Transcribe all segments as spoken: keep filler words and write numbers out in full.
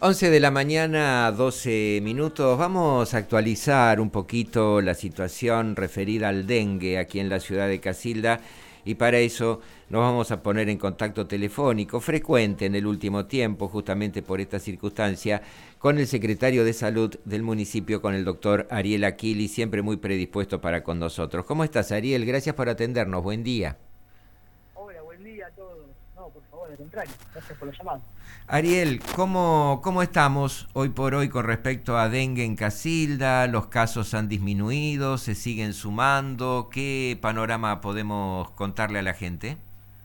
once de la mañana, doce minutos. Vamos a actualizar un poquito la situación referida al dengue aquí en la ciudad de Casilda y para eso nos vamos a poner en contacto telefónico frecuente en el último tiempo, justamente por esta circunstancia, con el secretario de Salud del municipio, con el doctor Ariel Aquili, siempre muy predispuesto para con nosotros. ¿Cómo estás, Ariel? Gracias por atendernos. Buen día. Hola, buen día a todos. No, por favor, al contrario. Gracias por la llamada. Ariel, ¿cómo, ¿cómo estamos hoy por hoy con respecto a dengue en Casilda? ¿Los casos han disminuido? ¿Se siguen sumando? ¿Qué panorama podemos contarle a la gente?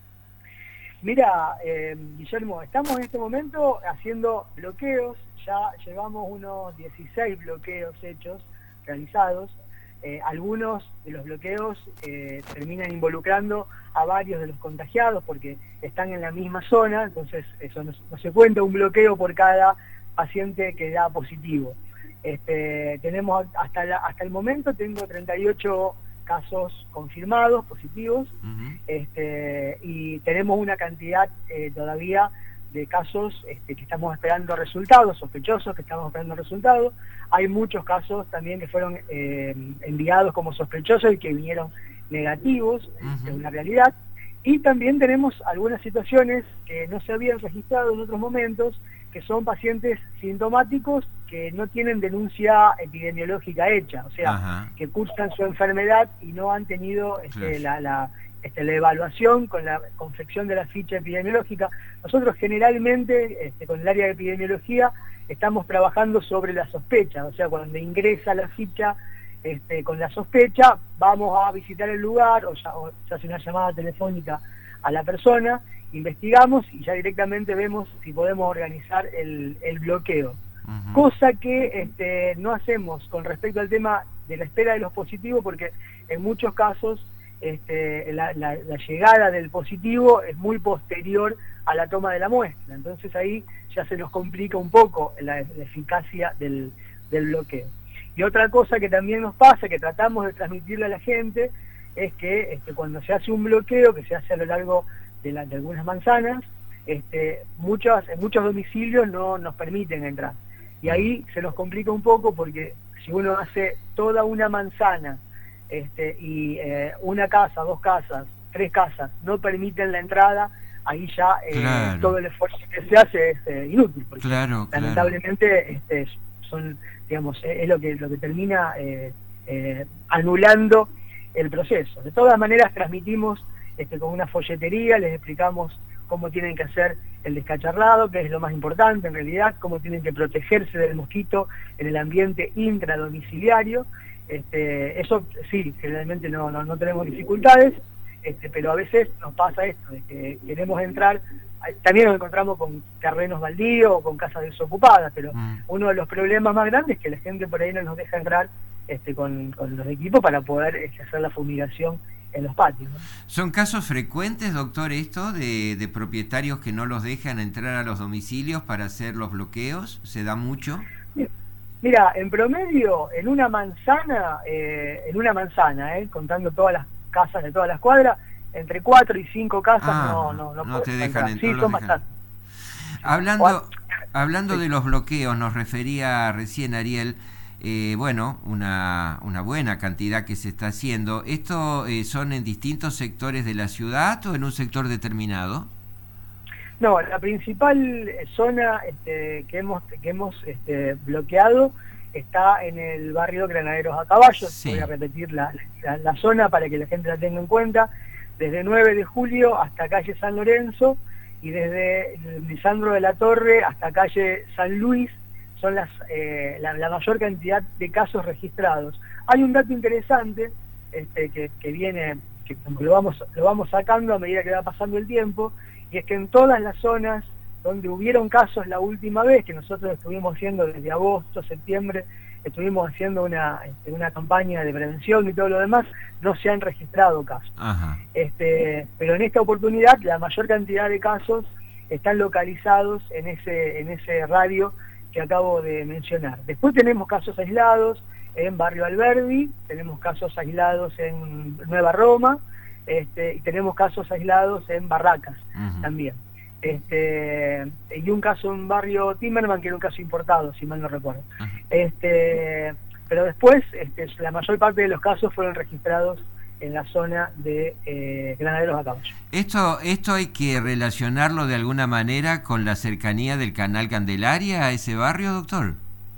Mira, eh, Guillermo, estamos en este momento haciendo bloqueos. Ya llevamos unos dieciséis bloqueos hechos, realizados. Eh, algunos de los bloqueos eh, terminan involucrando a varios de los contagiados porque están en la misma zona, entonces eso no, no se cuenta un bloqueo por cada paciente que da positivo. Este, tenemos hasta, la, hasta el momento tengo treinta y ocho casos confirmados, positivos, uh-huh. este, y tenemos una cantidad eh, todavía de casos este, que estamos esperando resultados, sospechosos que estamos esperando resultados. Hay muchos casos también que fueron eh, enviados como sospechosos y que vinieron negativos, uh-huh. Es una realidad. Y también tenemos algunas situaciones que no se habían registrado en otros momentos, que son pacientes sintomáticos que no tienen denuncia epidemiológica hecha, o sea, uh-huh. que cursan su enfermedad y no han tenido este, la... la Este, la evaluación con la confección de la ficha epidemiológica. Nosotros generalmente, este, con el área de epidemiología, estamos trabajando sobre la sospecha, o sea, cuando ingresa la ficha este, con la sospecha, vamos a visitar el lugar, o, ya, o se hace una llamada telefónica a la persona, investigamos y ya directamente vemos si podemos organizar el, el bloqueo. Uh-huh. Cosa que este, no hacemos con respecto al tema de la espera de los positivos, porque en muchos casos Este, la, la, la llegada del positivo es muy posterior a la toma de la muestra, entonces ahí ya se nos complica un poco la, la eficacia del, del bloqueo. Y otra cosa que también nos pasa, que tratamos de transmitirle a la gente, es que este, cuando se hace un bloqueo, que se hace a lo largo de, la, de algunas manzanas, este, muchos, en muchos domicilios no nos permiten entrar, y ahí se nos complica un poco porque si uno hace toda una manzana Este, y eh, una casa, dos casas, tres casas no permiten la entrada, ahí ya eh, claro. todo el esfuerzo que se hace es eh, inútil, porque claro, lamentablemente claro. este, son, digamos, es lo que lo que termina eh, eh, anulando el proceso. De todas maneras transmitimos este, con una folletería, les explicamos cómo tienen que hacer el descacharrado, que es lo más importante en realidad, cómo tienen que protegerse del mosquito en el ambiente intradomiciliario. Este, eso sí, generalmente no, no, no tenemos dificultades, este, pero a veces nos pasa esto, de que queremos entrar, también nos encontramos con terrenos baldíos o con casas desocupadas, pero mm. uno de los problemas más grandes es que la gente por ahí no nos deja entrar este, con, con los equipos para poder este, hacer la fumigación en los patios, ¿no? ¿Son casos frecuentes, doctor, esto de, de propietarios que no los dejan entrar a los domicilios para hacer los bloqueos? ¿Se da mucho? Bien. Mira, en promedio, en una manzana, eh, en una manzana, eh, contando todas las casas de todas las cuadras, entre cuatro y cinco casas ah, no, no, no, no te dejan entrar. Sí, no son dejan. bastantes. Hablando, hablando sí. de los bloqueos, nos refería recién Ariel, eh, bueno, una, una buena cantidad que se está haciendo. ¿Esto eh, son en distintos sectores de la ciudad o en un sector determinado? No, la principal zona este, que hemos, que hemos este, bloqueado está en el barrio Granaderos a Caballo. Sí. Voy a repetir la, la, la zona para que la gente la tenga en cuenta. Desde nueve de julio hasta calle San Lorenzo y desde Lisandro de la Torre hasta calle San Luis son las, eh, la, la mayor cantidad de casos registrados. Hay un dato interesante este, que, que viene, que lo vamos, lo vamos sacando a medida que va pasando el tiempo, y es que en todas las zonas donde hubieron casos la última vez, que nosotros estuvimos haciendo desde agosto, septiembre, estuvimos haciendo una, este, una campaña de prevención y todo lo demás, no se han registrado casos. Ajá. Este, pero en esta oportunidad la mayor cantidad de casos están localizados en ese, en ese radio que acabo de mencionar. Después tenemos casos aislados en Barrio Alberdi, tenemos casos aislados en Nueva Roma, Este, y tenemos casos aislados en Barracas uh-huh. también. este, y un caso en barrio Timerman, que era un caso importado, si mal no recuerdo. Este, pero después, este, la mayor parte de los casos fueron registrados en la zona de eh, Granaderos a Caballo. Esto, esto hay que relacionarlo de alguna manera con la cercanía del Canal Candelaria a ese barrio, doctor.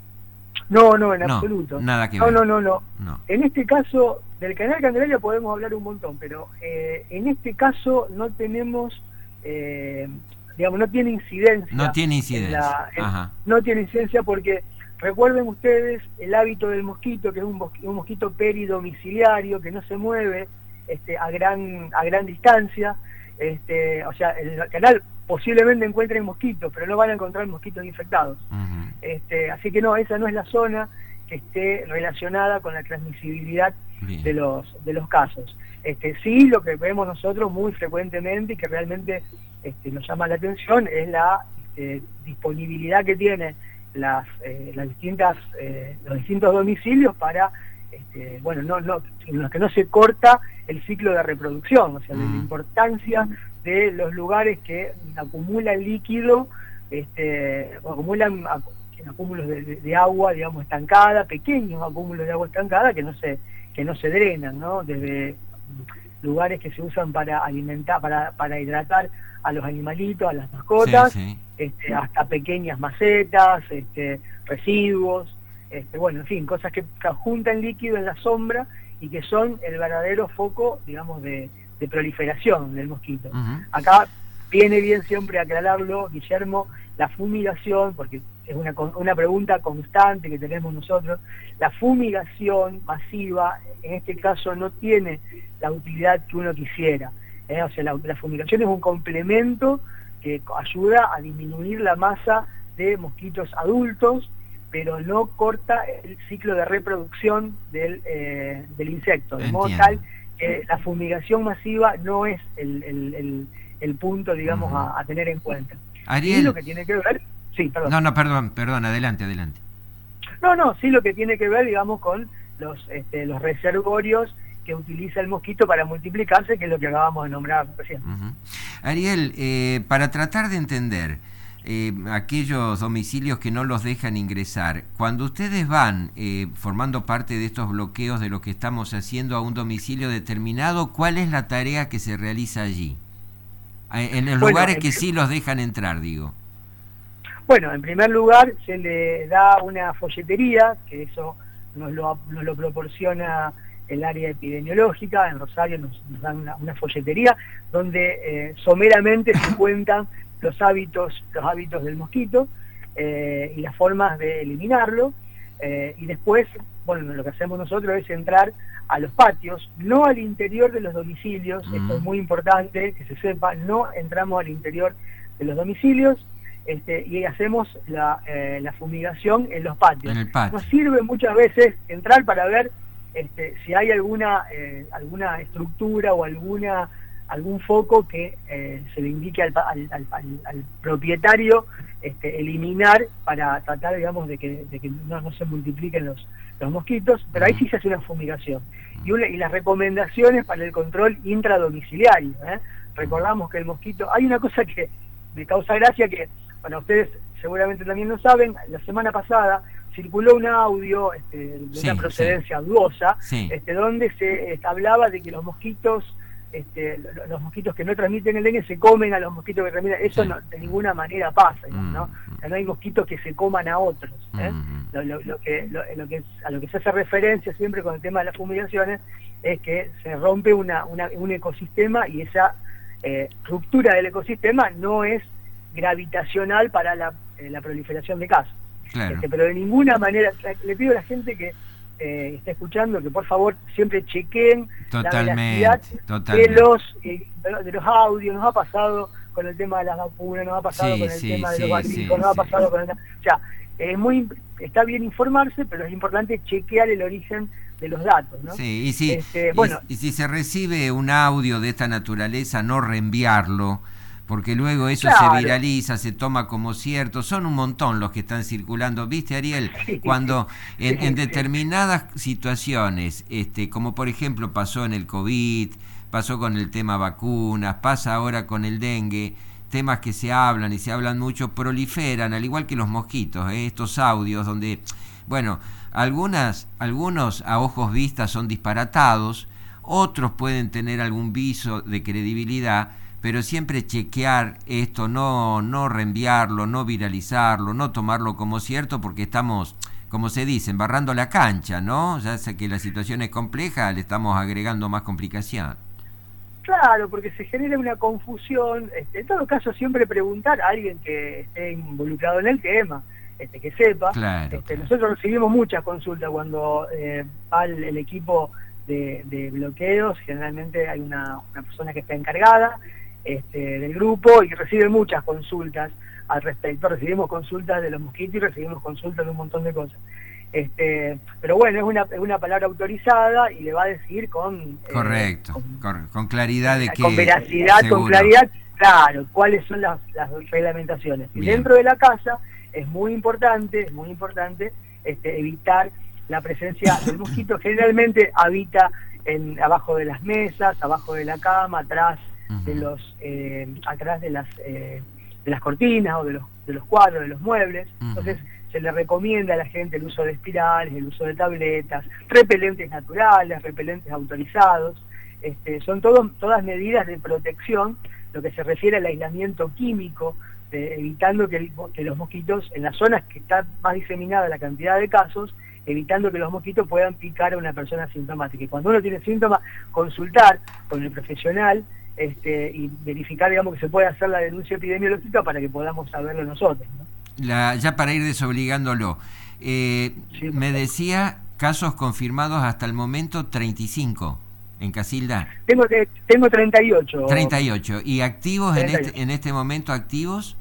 No, no, en no, absoluto. Nada que no, ver. No, no, no, no. En este caso, del Canal Candelaria podemos hablar un montón, pero eh, en este caso no tenemos, eh, digamos, no tiene incidencia. No tiene incidencia. En la, en, Ajá. No tiene incidencia porque, recuerden ustedes, el hábito del mosquito, que es un, mosquito, un mosquito peridomiciliario, que no se mueve este, a, gran, a gran distancia. Este, o sea, en el canal posiblemente encuentren mosquitos, pero no van a encontrar mosquitos infectados. Uh-huh. este, así que no, esa no es la zona que esté relacionada con la transmisibilidad de los, de los casos. Este, sí, lo que vemos nosotros muy frecuentemente y que realmente este, nos llama la atención es la este, disponibilidad que tienen las, eh, las distintas, eh, los distintos domicilios para, este, bueno, no, no, en los que no se corta el ciclo de reproducción, o sea, uh-huh. de la importancia de los lugares que acumulan líquido, este, o acumulan acúmulos de, de, de agua, digamos, estancada, pequeños acúmulos de agua estancada que no se que no se drenan, ¿no? Desde lugares que se usan para alimentar, para, para hidratar a los animalitos, a las mascotas, sí, sí. Este, hasta pequeñas macetas, este, residuos, este, bueno, en fin, cosas que juntan líquido en la sombra y que son el verdadero foco, digamos, de, de proliferación del mosquito. Uh-huh. Acá viene bien siempre aclararlo, Guillermo, la fumigación, porque es una, una pregunta constante que tenemos nosotros, la fumigación masiva, en este caso, no tiene la utilidad que uno quisiera. ¿eh? O sea, la, la fumigación es un complemento que ayuda a disminuir la masa de mosquitos adultos, pero no corta el ciclo de reproducción del, eh, del insecto, de Entiendo. modo tal que la fumigación masiva no es el, el, el, el punto, digamos, uh-huh. a, a tener en cuenta. Ariel. Y lo que tiene que ver... Sí, perdón. No, no, perdón, perdón, adelante, adelante. No, no, sí lo que tiene que ver, digamos, con los, este, los reservorios que utiliza el mosquito para multiplicarse, que es lo que acabamos de nombrar recién. Uh-huh. Ariel, eh, para tratar de entender eh, aquellos domicilios que no los dejan ingresar, cuando ustedes van eh, formando parte de estos bloqueos de lo que estamos haciendo a un domicilio determinado, ¿cuál es la tarea que se realiza allí? En los bueno, lugares en... que sí los dejan entrar, digo. Bueno, en primer lugar se le da una folletería, que eso nos lo, nos lo proporciona el área epidemiológica. En Rosario nos, nos dan una, una folletería donde eh, someramente se cuentan los hábitos, los hábitos del mosquito eh, y las formas de eliminarlo. Eh, y después, bueno, lo que hacemos nosotros es entrar a los patios, no al interior de los domicilios. Mm. Esto es muy importante que se sepa, no entramos al interior de los domicilios. Este, y hacemos la, eh, la fumigación en los patios. En el patio. Nos sirve muchas veces entrar para ver este, si hay alguna eh, alguna estructura o alguna algún foco que eh, se le indique al, al, al, al propietario este, eliminar para tratar, digamos, de que, de que no, no se multipliquen los, los mosquitos, pero ahí sí se hace una fumigación. Y, una, y las recomendaciones para el control intradomiciliario. ¿eh? Recordamos que el mosquito... Hay una cosa que me causa gracia que... Bueno, ustedes seguramente también lo saben, la semana pasada circuló un audio este, de sí, una procedencia sí. dudosa, sí. Este, donde se este, hablaba de que los mosquitos, este, los mosquitos que no transmiten el dengue se comen a los mosquitos que transmiten. Eso sí. no, de ninguna manera pasa, mm. ¿no? O sea, no hay mosquitos que se coman a otros. ¿eh? Mm. Lo, lo, lo que, lo, lo que, a lo que se hace referencia siempre con el tema de las fumigaciones es que se rompe una, una, un ecosistema y esa eh, ruptura del ecosistema no es gravitacional para la, eh, la proliferación de casos. Claro. Este, pero de ninguna manera, le pido a la gente que eh, está escuchando que por favor siempre chequeen totalmente, la veracidad totalmente. de los eh, de los audios. Nos ha pasado con el tema de las vacunas, nos ha pasado sí, con el sí, tema de sí, los barricos, sí, nos sí. ha pasado con el... O sea, es muy, está bien informarse, pero es importante chequear el origen de los datos, ¿no? Sí, y si, este, y, bueno, y si se recibe un audio de esta naturaleza, no reenviarlo, porque luego eso claro. se viraliza, se toma como cierto. Son un montón los que están circulando. ¿Viste, Ariel? Cuando en, en determinadas situaciones, este, como por ejemplo pasó en el COVID, pasó con el tema vacunas, pasa ahora con el dengue, temas que se hablan y se hablan mucho proliferan, al igual que los mosquitos, ¿eh? Estos audios donde, bueno, algunas, algunos a ojos vistas son disparatados, otros pueden tener algún viso de credibilidad, pero siempre chequear esto, no, no reenviarlo, no viralizarlo, no tomarlo como cierto, porque estamos, como se dice, embarrando la cancha, ¿no? Ya sé que la situación es compleja, le estamos agregando más complicación. Claro, porque se genera una confusión. Este, en todo caso, siempre preguntar a alguien que esté involucrado en el tema, este, que sepa. Claro, este, claro. Nosotros recibimos muchas consultas cuando eh, va el, el equipo de, de bloqueos. Generalmente hay una, una persona que está encargada este, del grupo y recibe muchas consultas al respecto. Recibimos consultas de los mosquitos y recibimos consultas de un montón de cosas. Este, pero bueno, es una, es una palabra autorizada y le va a decir con... Correcto, eh, con, con, con claridad de que... Con veracidad, seguro. con claridad, claro, cuáles son las, las reglamentaciones. Y Bien. dentro de la casa es muy importante, es muy importante este, evitar la presencia del mosquito. Generalmente habita en, abajo de las mesas, abajo de la cama, atrás uh-huh. de los, eh, atrás de las, eh, de las cortinas o de los, de los cuadros, de los muebles. Uh-huh. Entonces se le recomienda a la gente el uso de espirales, el uso de tabletas, repelentes naturales, repelentes autorizados. Este, son todos, todas medidas de protección, lo que se refiere al aislamiento químico, de, evitando que, el, que los mosquitos, en las zonas que está más diseminada la cantidad de casos, evitando que los mosquitos puedan picar a una persona asintomática. Y cuando uno tiene síntomas, consultar con el profesional este, y verificar, digamos, que se puede hacer la denuncia epidemiológica para que podamos saberlo nosotros, ¿no? La, ya para ir desobligándolo, eh, sí, me decía casos confirmados hasta el momento treinta y cinco en Casilda. Tengo, tengo treinta y ocho. treinta y ocho. ¿Y activos treinta y ocho. En, este, en este momento activos?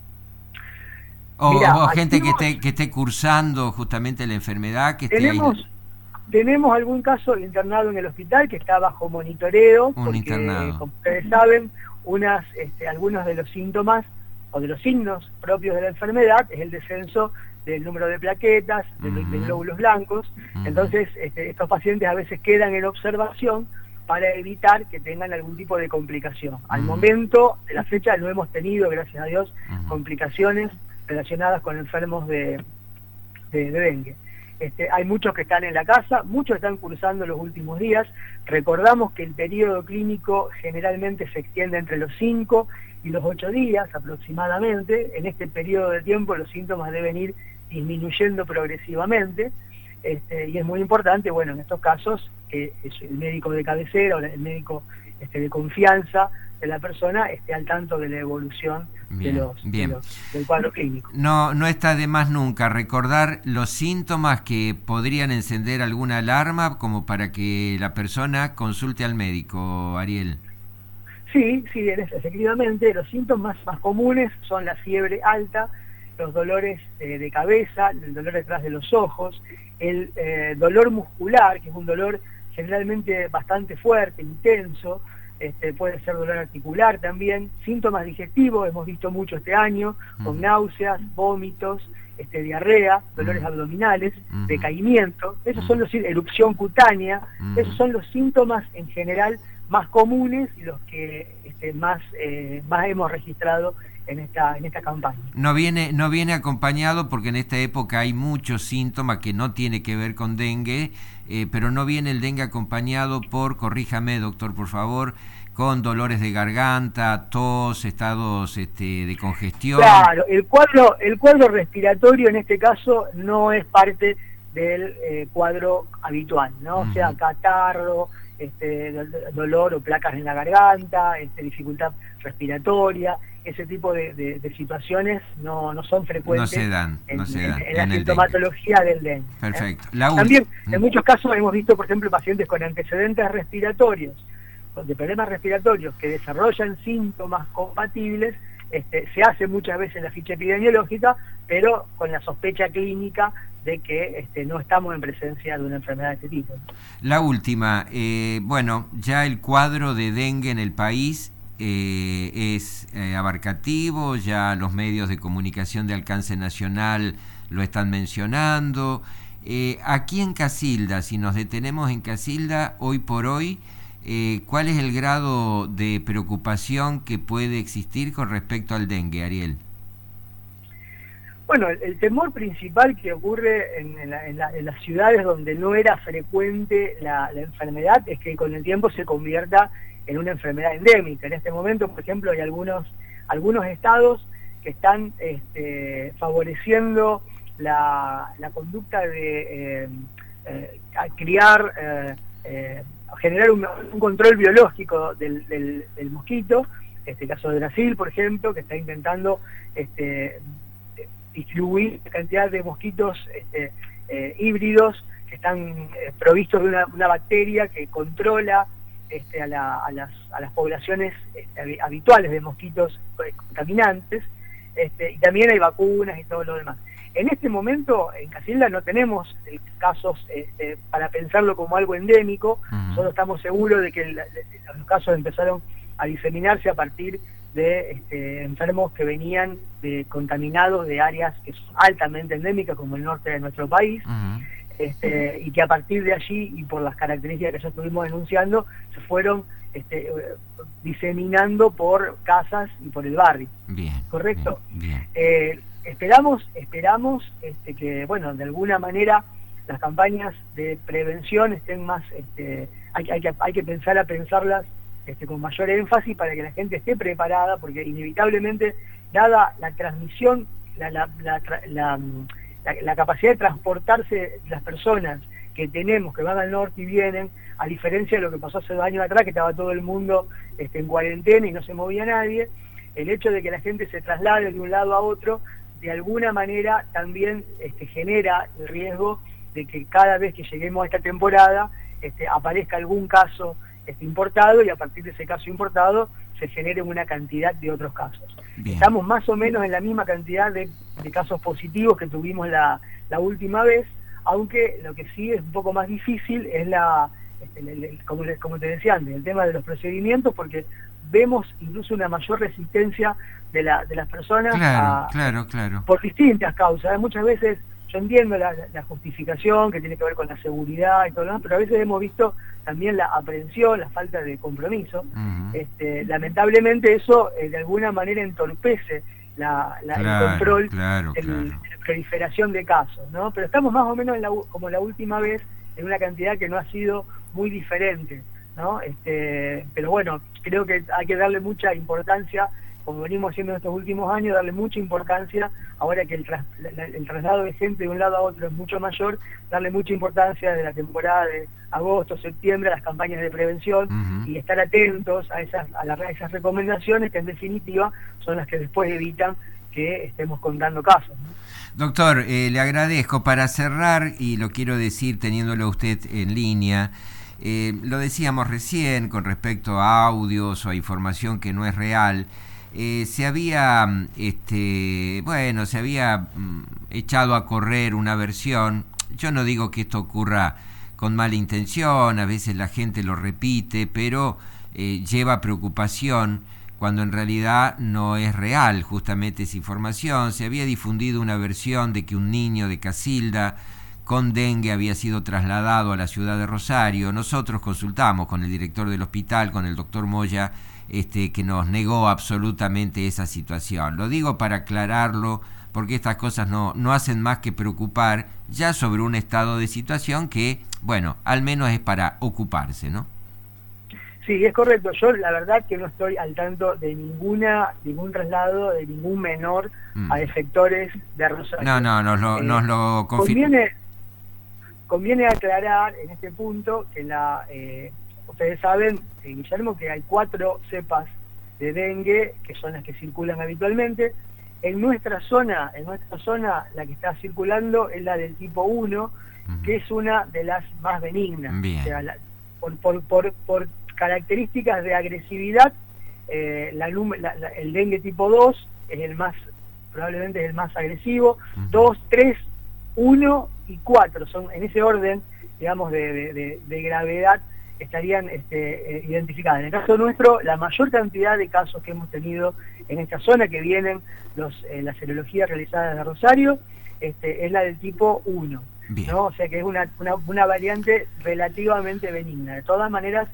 ¿O, Mirá, o gente activos, que, esté, que esté cursando justamente la enfermedad? Que tenemos, esté tenemos algún caso internado en el hospital que está bajo monitoreo. Un porque, internado. Como ustedes saben, unas, este, algunos de los síntomas o de los signos propios de la enfermedad es el descenso del número de plaquetas, de, uh-huh. de glóbulos blancos. Uh-huh. Entonces este, estos pacientes a veces quedan en observación para evitar que tengan algún tipo de complicación. Uh-huh. Al momento de la fecha no hemos tenido, gracias a Dios, uh-huh. complicaciones relacionadas con enfermos de, de, de dengue. Este, hay muchos que están en la casa, muchos están cursando los últimos días. Recordamos que el periodo clínico generalmente se extiende entre los cinco y los ocho días aproximadamente. En este periodo de tiempo los síntomas deben ir disminuyendo progresivamente, este, y es muy importante, bueno, en estos casos, que el médico de cabecera o el médico este, de confianza de la persona esté al tanto de la evolución bien, de los, bien. De los, del cuadro clínico. No, no está de más nunca recordar los síntomas que podrían encender alguna alarma como para que la persona consulte al médico, Ariel. Sí, sí, efectivamente, los síntomas más comunes son la fiebre alta, los dolores eh, de cabeza, el dolor detrás de los ojos, el eh, dolor muscular, que es un dolor generalmente bastante fuerte, intenso, este, puede ser dolor articular también, síntomas digestivos, hemos visto mucho este año, con náuseas, vómitos, este, diarrea, dolores uh-huh. abdominales, uh-huh. decaimiento, esos son los, erupción cutánea, uh-huh. esos son los síntomas en general más comunes y los que este, más, eh, más hemos registrado en esta, en esta campaña. No viene, no viene acompañado, porque en esta época hay muchos síntomas que no tiene que ver con dengue, eh, pero no viene el dengue acompañado por, corríjame doctor por favor, con dolores de garganta, tos, estados este, de congestión. Claro, el cuadro, el cuadro respiratorio en este caso no es parte del eh, cuadro habitual, ¿no? Uh-huh. O sea, catarro, este, dolor o placas en la garganta, este, dificultad respiratoria, ese tipo de, de, de situaciones no, no son frecuentes. No se dan, en, no se dan. En, en la en sintomatología del dengue. Perfecto. ¿eh? La También, en muchos casos hemos visto, por ejemplo, pacientes con antecedentes respiratorios, de problemas respiratorios que desarrollan síntomas compatibles. Este, se hace muchas veces la ficha epidemiológica, pero con la sospecha clínica de que este, no estamos en presencia de una enfermedad de este tipo. La última, eh, bueno, ya el cuadro de dengue en el país eh, es eh, abarcativo, ya los medios de comunicación de alcance nacional lo están mencionando. Eh, aquí en Casilda, si nos detenemos en Casilda, hoy por hoy, eh, ¿cuál es el grado de preocupación que puede existir con respecto al dengue, Ariel? Bueno, el, el temor principal que ocurre en, en, la, en, la, en las ciudades donde no era frecuente la, la enfermedad es que con el tiempo se convierta en una enfermedad endémica. En este momento, por ejemplo, hay algunos, algunos estados que están este, favoreciendo la, la conducta de eh, eh, criar, eh, eh, generar un, un control biológico del, del, del mosquito. Este caso de Brasil, por ejemplo, que está intentando este, distribuir la cantidad de mosquitos este, eh, híbridos que están eh, provistos de una, una bacteria que controla este, a, la, a, las, a las poblaciones este, habituales de mosquitos contaminantes, este, y también hay vacunas y todo lo demás. En este momento en Casilda no tenemos eh, casos este, para pensarlo como algo endémico, uh-huh. Solo estamos seguros de que el, los casos empezaron a diseminarse a partir de este, enfermos que venían de, contaminados de áreas que son altamente endémicas, como el norte de nuestro país, uh-huh. este, y que a partir de allí, y por las características que ya estuvimos denunciando, se fueron este, diseminando por casas y por el barrio. Bien, ¿correcto? Bien, bien. Eh, esperamos esperamos este, que, bueno, de alguna manera las campañas de prevención estén más, este, hay, hay, que, hay que pensar a pensarlas Este, con mayor énfasis para que la gente esté preparada, porque inevitablemente, dada la transmisión, la, la, la, la, la, la capacidad de transportarse las personas que tenemos, que van al norte y vienen, a diferencia de lo que pasó hace dos años atrás, que estaba todo el mundo este, en cuarentena y no se movía nadie, el hecho de que la gente se traslade de un lado a otro, de alguna manera también este, genera el riesgo de que cada vez que lleguemos a esta temporada este, aparezca algún caso Este, importado, y a partir de ese caso importado se genere una cantidad de otros casos. Bien. Estamos más o menos en la misma cantidad de, de casos positivos que tuvimos la, la última vez, aunque lo que sí es un poco más difícil es la, este, el, el, como, como te decía antes, el tema de los procedimientos, porque vemos incluso una mayor resistencia de, la, de las personas claro, a, claro, claro. por distintas causas. Muchas veces yo entiendo la, la justificación que tiene que ver con la seguridad y todo lo demás, pero a veces hemos visto también la aprehensión, la falta de compromiso. Uh-huh. este, lamentablemente eso eh, de alguna manera entorpece la, la, claro, el control, claro, el, claro. la proliferación de casos, ¿no? Pero estamos más o menos en la, como la última vez, en una cantidad que no ha sido muy diferente, ¿no? Este, pero bueno, creo que hay que darle mucha importancia, como venimos haciendo en estos últimos años, darle mucha importancia, ahora que el, tras, la, el traslado de gente de un lado a otro es mucho mayor, darle mucha importancia de la temporada de agosto, septiembre, a las campañas de prevención, uh-huh. y estar atentos a esas, a, la, a esas recomendaciones que en definitiva son las que después evitan que estemos contando casos, ¿no? Doctor, eh, le agradezco. Para cerrar, y lo quiero decir teniéndolo usted en línea, eh, lo decíamos recién con respecto a audios o a información que no es real. Eh, se había, este, bueno, se había mm, echado a correr una versión. Yo no digo que esto ocurra con mala intención, a veces la gente lo repite, pero eh, lleva preocupación cuando en realidad no es real justamente esa información. Se había difundido una versión de que un niño de Casilda con dengue había sido trasladado a la ciudad de Rosario. Nosotros consultamos con el director del hospital, con el doctor Moya, Este, que nos negó absolutamente esa situación. Lo digo para aclararlo, porque estas cosas no, no hacen más que preocupar ya sobre un estado de situación que, bueno, al menos es para ocuparse, ¿no? Sí, es correcto. Yo la verdad que no estoy al tanto de ninguna ningún traslado de ningún menor mm. a efectores de Rosario. No, no, nos lo, eh, nos lo confirma. Conviene, conviene aclarar en este punto que la... Eh, ustedes saben, eh, Guillermo, que hay cuatro cepas de dengue que son las que circulan habitualmente. En nuestra zona, en nuestra zona, la que está circulando es la del tipo uno, uh-huh. que es una de las más benignas. O sea, la, por, por, por, por características de agresividad, eh, la, la, la, el dengue tipo dos es el más, probablemente es el más agresivo. Uh-huh. dos, tres, uno y cuatro son en ese orden, digamos, de, de, de, de gravedad, estarían este, eh, identificadas. En el caso nuestro, la mayor cantidad de casos que hemos tenido en esta zona, que vienen los, eh, las serologías realizadas de Rosario, este, es la del tipo uno, ¿no? O sea que es una, una, una variante relativamente benigna. De todas maneras, eh,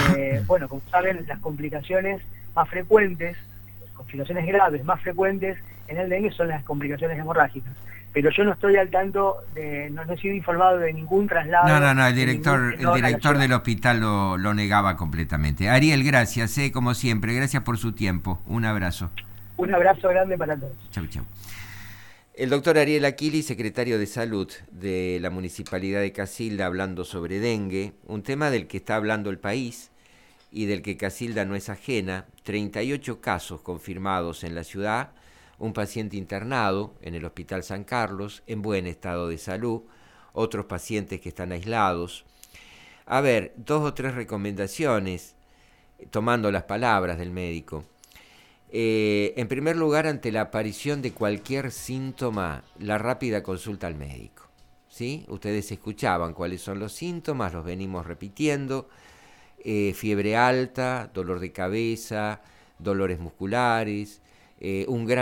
Eh, bueno, como saben, las complicaciones más frecuentes, complicaciones graves más frecuentes en el dengue son las complicaciones hemorrágicas. Pero yo no estoy al tanto, de, no, no he sido informado de ningún traslado. No, no, no, el director, ningún, el director del hospital lo, lo negaba completamente. Ariel, gracias, eh, como siempre, gracias por su tiempo. Un abrazo. Un abrazo grande para todos. Chau, chau. El doctor Ariel Aquili, secretario de Salud de la Municipalidad de Casilda, hablando sobre dengue, un tema del que está hablando el país y del que Casilda no es ajena. treinta y ocho casos confirmados en la ciudad, un paciente internado en el Hospital San Carlos, en buen estado de salud, otros pacientes que están aislados. A ver, dos o tres recomendaciones, tomando las palabras del médico. Eh, en primer lugar, ante la aparición de cualquier síntoma, la rápida consulta al médico. ¿Sí? Ustedes escuchaban cuáles son los síntomas, los venimos repitiendo. Eh, fiebre alta, dolor de cabeza, dolores musculares, eh, un gran